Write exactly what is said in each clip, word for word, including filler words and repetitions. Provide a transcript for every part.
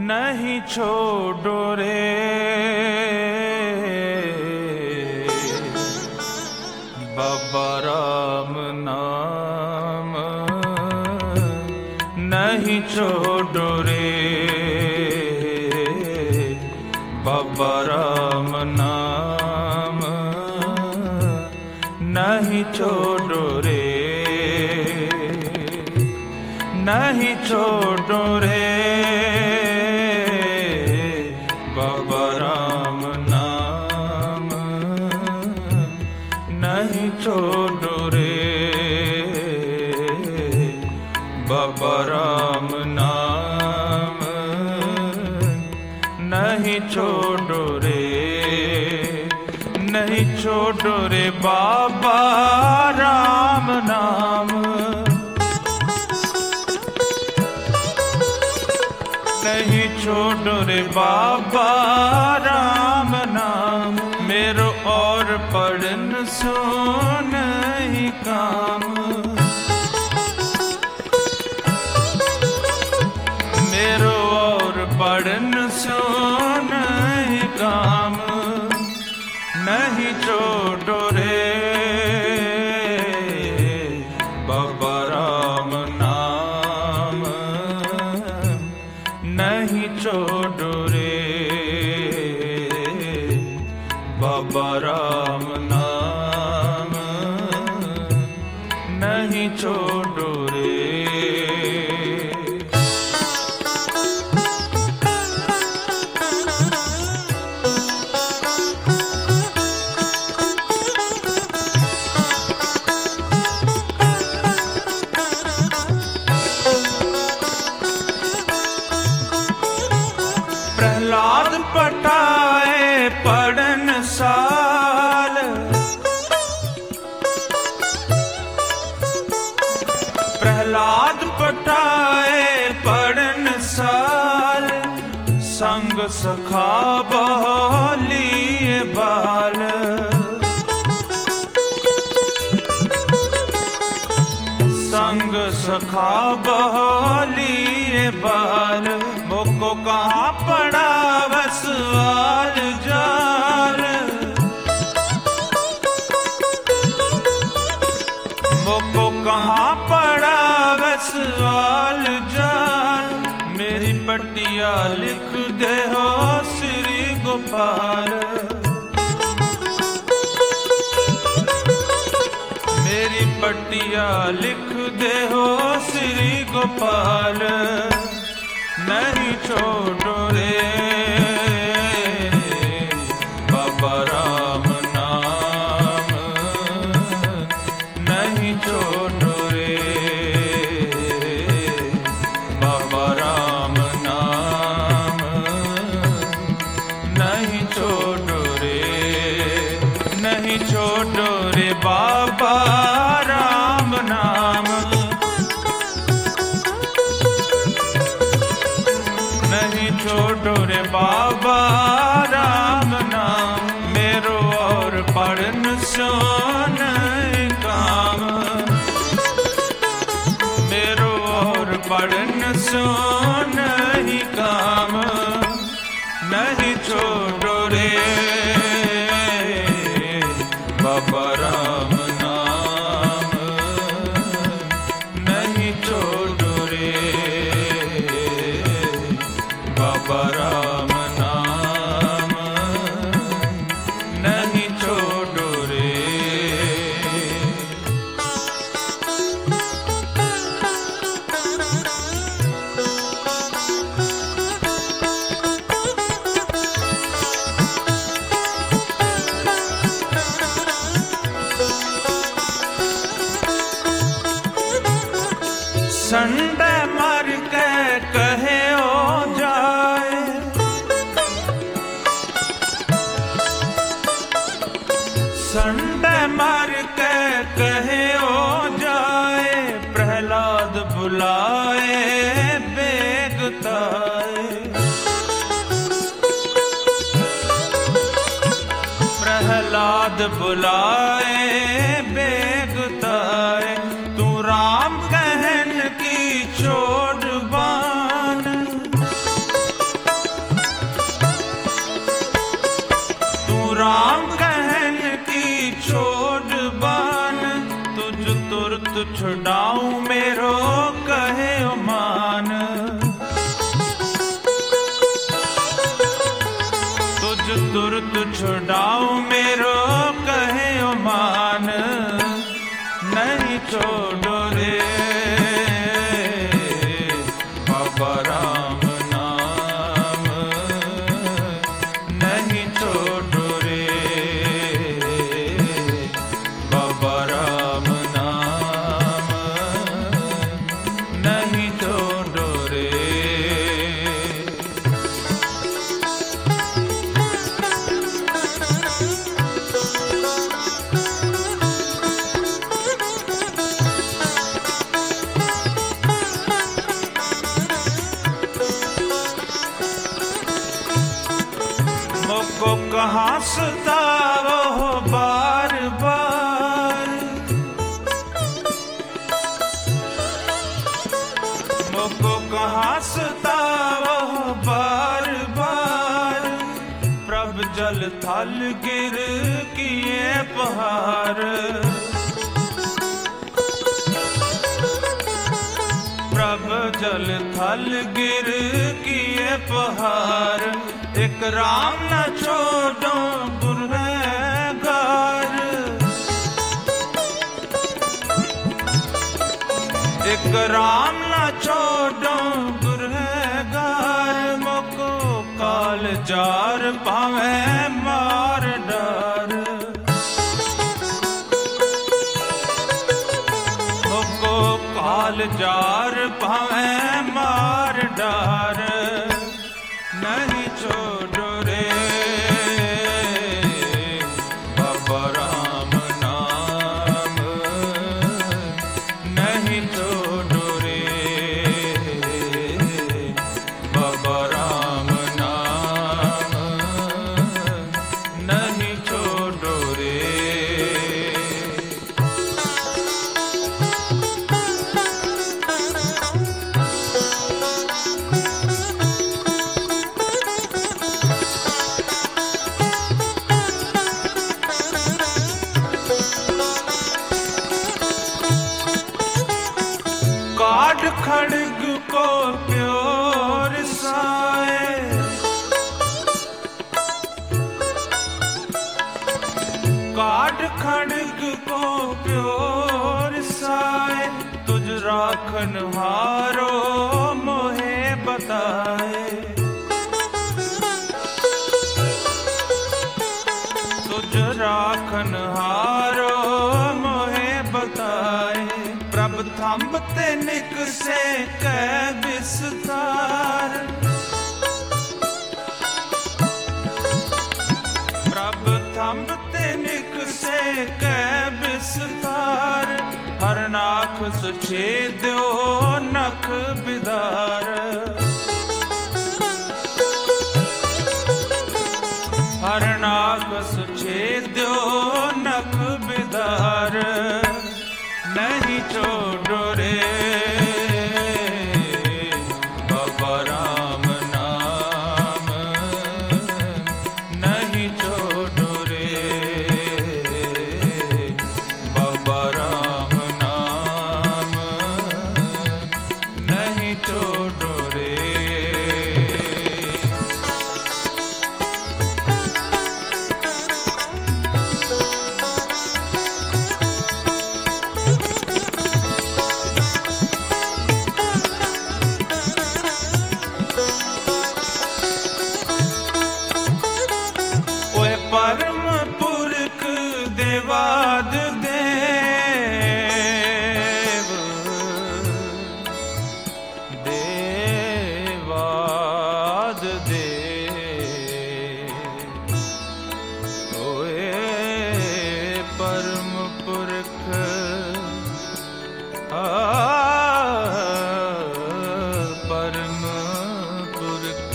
नहीं छोड़ो रे बाबा राम नाम, नहीं छोड़ो रे बाबा राम नाम, नहीं छोड़ो रे, नहीं छोड़ो रे बाबा राम नाम, नहीं छोड़ो रे बाबा राम नाम, नहीं छोड़ो रे, नहीं छोड़ो रे बाबा राम नाम, नहीं छोड़ो रे बाबा राम नाम, मेरो और पढ़न सो नहीं काम, मेरो और पढ़न सो नहीं काम, नहीं छोड़ो रे बाबा राम नाम, नहीं छोड़ो रे बाबा राम नाम, नहीं छोड़ो रे। प्रहलाद पटाए पढ़न साल, प्रहलाद पटाए पढ़न साल, संग सखा बहलिए बाल, संग सखा बहलिए बाल, मुझको कहाँ पड़ा वसवाल जाल, मुझको कहाँ पड़ा वसवाल जाल, मेरी पटिया लिख दे हो श्री गोपाल, मेरी पटिया लिख दे हो श्री गोपाल, नहीं छोड़ो रे बाबा राम नाम, नहीं छोड़ो रे बाबा राम नाम, नहीं छोड़ो रे, नहीं छोड़ो रे बाबा राम नाम, नहीं छोड़ो रे बाबा राम नाम, मेरो और पढ़न सो नहीं काम, मेरो और पढ़न सो नहीं काम, नहीं छोड़ो रे बाबा राम नाम, नहीं छोड़ो रे बाबा राम नाम, नहीं छोड़ो रे। संडे मर के कहे ओ जाए, संडे मर के कहे ओ जाए, प्रहलाद बुलाए बेगताए, प्रहलाद बुलाए बेगताए, तू राम कहन की छोड़ बान, छुड़ाऊं मेरो कहे ओ मान, तुझ तुरत छुड़ाऊं मेरो कहे ओ मान, नहीं छोड़ो रे बाबा राम नाम, नहीं छोड़ो रे बाबा राम नाम, नहीं छोड़ो रे। मोको कहाँ सतावो हो बार बार, मोको कहाँ सतावो हो बार बार, प्रभ जल थल गिर किए पहाड़, प्रभ जल थल गिर किए पहाड़, एक राम न छोड़ो गुनहगार, एक राम न छोड़ो गुनहगार, मोको काल जार पावे मार डार, मोको काल जार पावे मार डार, नहीं छोड़ो रे बाबा राम नाम, नहीं छोड़ो रे बाबा राम नाम, नहीं छोड़ो रे। काट खड़ग को प्योर साए, काट खड़ग को प्योर साए, तुझ राखन हारो मोहे बताए, तुझ राखन हारो मोहे बताए, प्रभ थंबते निक से कै विस्तार, प्रभ थंबते निक से कै विस्तार, हर नाख सुछेद्यो नख बिदार, हर नाख सुछेद्यो नख बिदार, नहीं छोड़ो रे बाबा राम नाम, नहीं छोड़ो रे बाबा राम नाम, नहीं छोड़ो रे। परम पुरख देवाद देव, देवाद देव, ओए परम पुरख, आ परम पुरख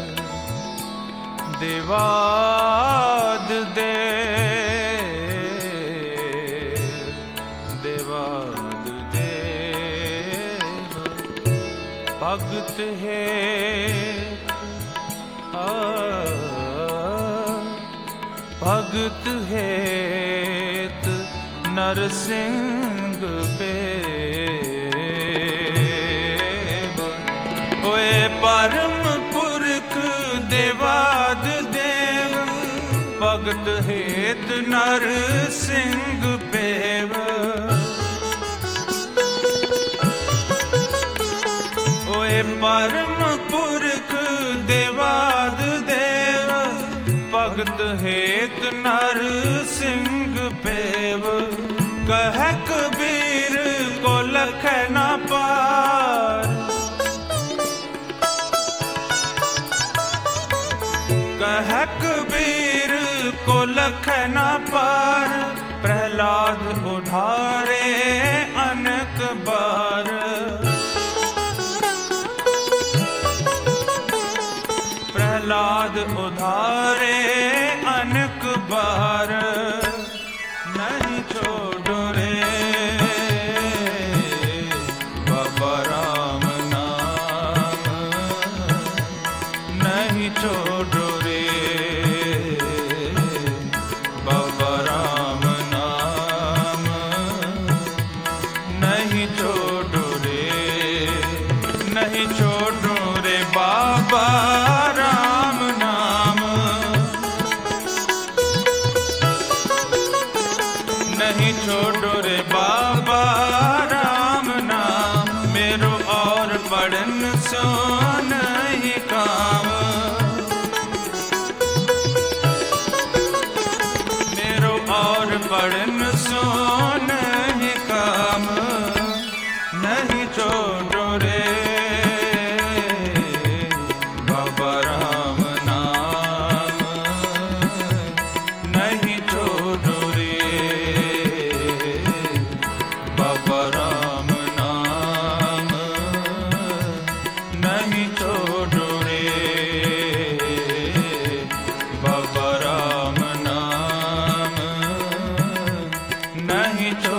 देवाद देव, देवाद देव, भगत है आ भगत हेत नरसिंह सिंग पेव। होए परम पुरख देवाद देव, भगत हेत नर सिंह पेव। होए परम पुरख देवाद देव, भगत हेत नर सिंह पेव। कह कबीर को लख न पार, कह कबीर को लख न पार। प्रहलाद उधारे अनेक बार, प्रहलाद उधारे अनेक बार। नहीं छोड़ो रे बाबा राम नाम, नहीं छोड़ो रे बाबा राम नाम, नहीं छोड़ो रे, नहीं छोड़ो रे बाबा राम नाम, नहीं छोड़ो रे बाबा राम नाम। मेरो और पढ़न सो नहीं काम, मेरो और पढ़न सो नहीं काम। नहीं छोड़ो रे बाबा राम नाम, नहीं छोड़ो रे बाबा राम नाम, नहीं छोड़ो रे बाबा राम नाम, नहीं छोड़ो।